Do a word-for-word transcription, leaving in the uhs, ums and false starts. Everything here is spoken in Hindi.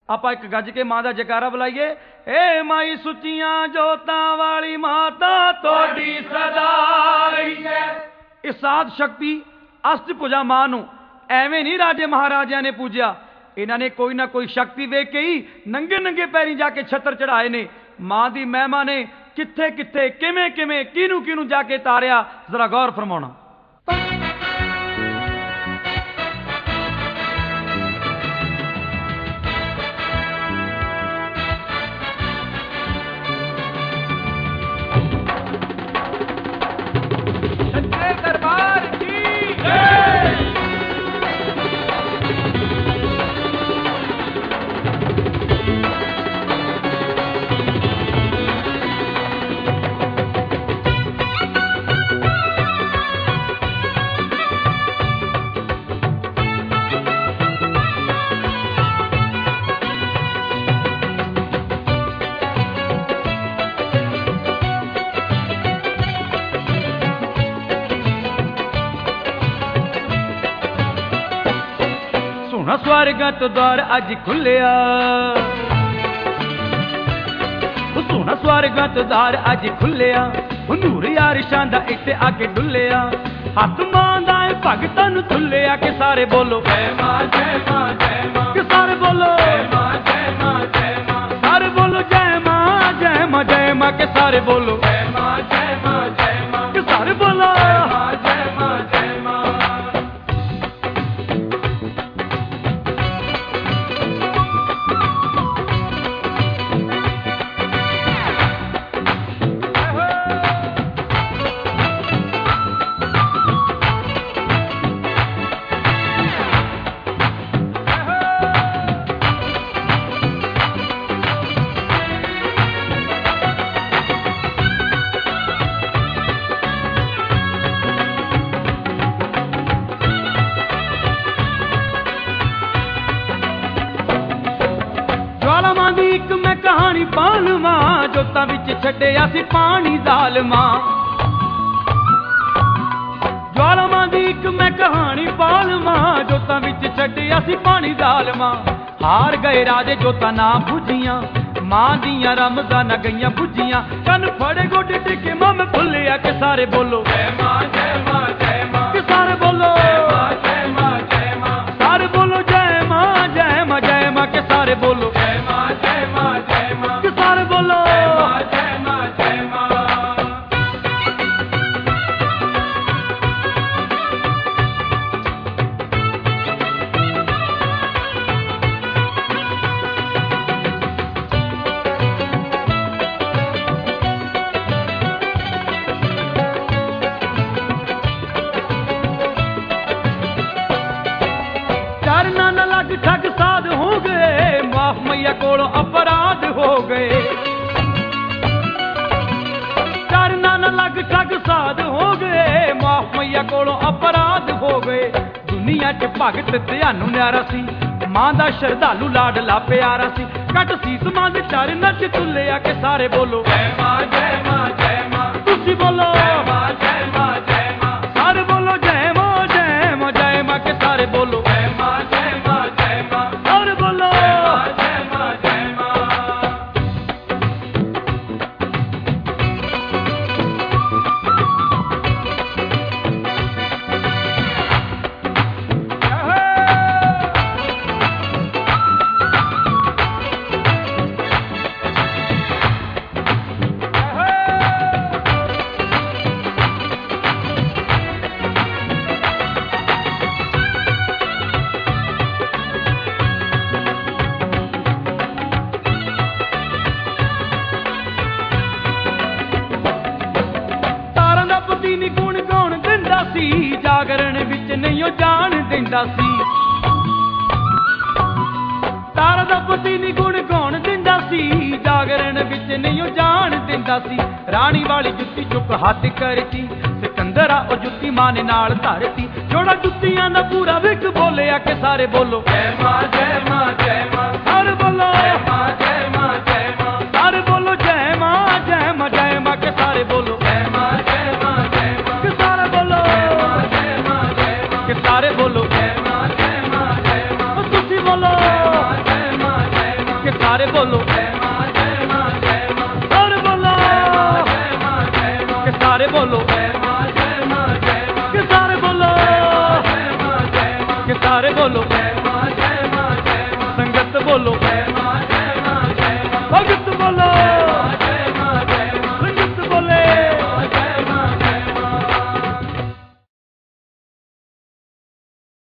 ਆਪਾਂ एक गज के मां का जयकारा बुलाइए। ए माई सुचियां जोतां वाली माता तोड़ी सदा रही है। इस साध शक्ति अष्ट भुजा मां नूं एवें नहीं राजे महाराजिਆਂ ने पूजिया, इन्हां ने कोई ना कोई शक्ति वेख के ही नंगे नंगे पैरी जाके छत्र चढ़ाए ने। मां दी महिमा ने किथे किथे किवें किवें किनू किनू जाके तारिया, जरा गौर फरमाउणा। स्वर्गत द्वार अज खुलिया, सोना स्वर्गत द्वार अज खुलिया, नूर यारिशां दा इत्ते आके डुलिया, हथ मां दा भगतां नूं थुलिया कि सारे बोलो जय मां जय मां जय मां, कि सारे बोलो जय मां जय मां जय मां, सारे बोलो जय मां जय मां जय मां, कि सारे बोलो जय मां जय मां जय मां, कि सारे बोलो जय मां जय मां जय मां। कहानी पालवा जोतां विच छड्डिया सी पानी जालमा, ज्वालामां दी इक मैं कहानी पालवा जोतां विच छड्डिया सी पानी जालमा, हार गए राजे जोतां ना बुझियां, मां दियां रमजान गईयां बुझियां, कन फड़े गोडे टिके मां मैं भुलिया कि सारे बोलो जय मां जय मां जय मां, कि सारे बोलो जय मां जय मां जय मां, सारे बोलो जय मां जय मां जय मां, कि सारे बोलो जय मां जय मां जय मां, कि सारे बोलो जय मां जय मां जय मां। चरना न लग ठग साध हो गए, माफ मैया कोलों अपराध हो गए, चरना न लग ठग साध हो गए, माफ मैया कोलों अपराध हो गए, दुनिया च भगत ध्यानू न्यारा सी, मां दा श्रद्धालु लाडला प्यारा सी, कट सीस मां दे चरनां च तुलिया कि सारे बोलो जय मां जय मां जय मां, तुसी बोलो जय मां जय मां जय मां, सारे बोलो जय मां जय मां जय मां, कि सारे बोलो जय मां जय मां जय मां, सारे बोलो जय मां जय मां जय मां। जागरण विच नहीं जान दिंदा सी, तारा दा पति नी गुण गाउण दिंदा सी, जागरण विच नहीं जान दिंदा सी, रानी वाली जुत्ती चुप हथ करती, सिकंदरा ओ जुत्ती मां ने नाल धरती, जोड़ा जुत्तियां दा पूरा विक बोलिया कि सारे बोलो जय मां जय मां जय मां, सारे बोलो जय मां जय मां जय मां, सारे बोलो जय मां जय मां जय मां, कि सारे बोलो जय मां जय मां जय मां, कि सारे बोलो जय मां जय मां जय मां, कि सारे बोलो जय मां जय मां जय मां, तुसी बोलो जय मां जय मां जय मां। सारे बोलो जय मां जय मां जय मां सारे बोलो जय मां जय मां जय मां के सारे बोलो